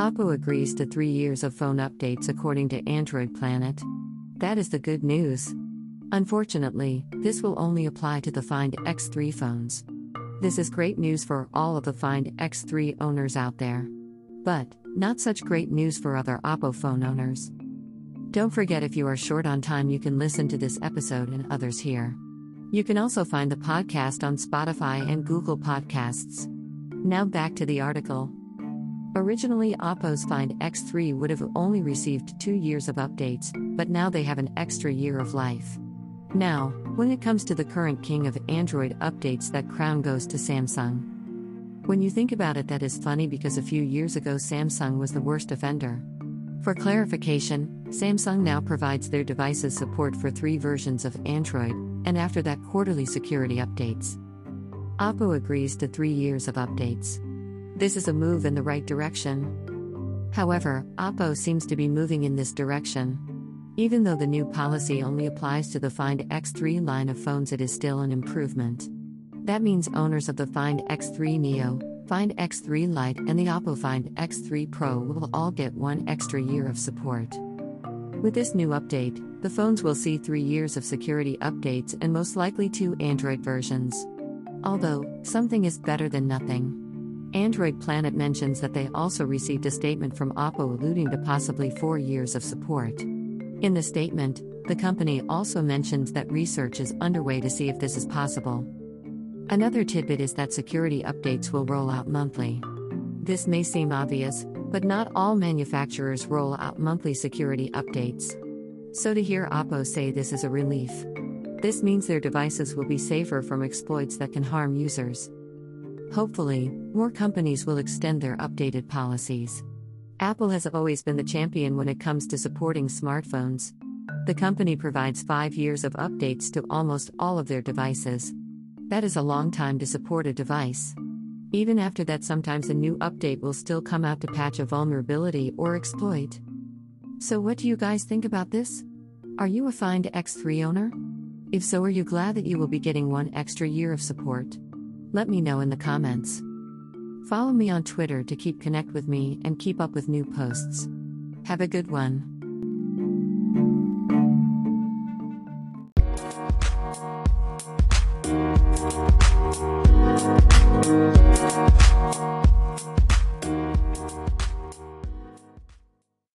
Oppo agrees to 3 years of phone updates according to Android Planet. That is the good news. Unfortunately, this will only apply to the Find X3 phones. This is great news for all of the Find X3 owners out there. But, not such great news for other Oppo phone owners. Don't forget, if you are short on time, you can listen to this episode and others here. You can also find the podcast on Spotify and Google Podcasts. Now back to the article. Originally, Oppo's Find X3 would have only received 2 years of updates, but now they have an extra year of life. Now, when it comes to the current king of Android updates, that crown goes to Samsung. When you think about it, that is funny because a few years ago Samsung was the worst offender. For clarification, Samsung now provides their devices support for 3 versions of Android, and after that, quarterly security updates. Oppo agrees to 3 years of updates. This is a move in the right direction. However, Oppo seems to be moving in this direction. Even though the new policy only applies to the Find X3 line of phones, it is still an improvement. That means owners of the Find X3 Neo, Find X3 Lite, and the Oppo Find X3 Pro will all get 1 extra year of support. With this new update, the phones will see 3 years of security updates and most likely 2 Android versions. Although, something is better than nothing. Android Planet mentions that they also received a statement from Oppo alluding to possibly 4 years of support. In the statement, the company also mentions that research is underway to see if this is possible. Another tidbit is that security updates will roll out monthly. This may seem obvious, but not all manufacturers roll out monthly security updates. So to hear Oppo say this is a relief. This means their devices will be safer from exploits that can harm users. Hopefully, more companies will extend their updated policies. Apple has always been the champion when it comes to supporting smartphones. The company provides 5 years of updates to almost all of their devices. That is a long time to support a device. Even after that, sometimes a new update will still come out to patch a vulnerability or exploit. So what do you guys think about this? Are you a Find X3 owner? If so, are you glad that you will be getting 1 extra year of support? Let me know in the comments. Follow me on Twitter to keep connect with me and keep up with new posts. Have a good one.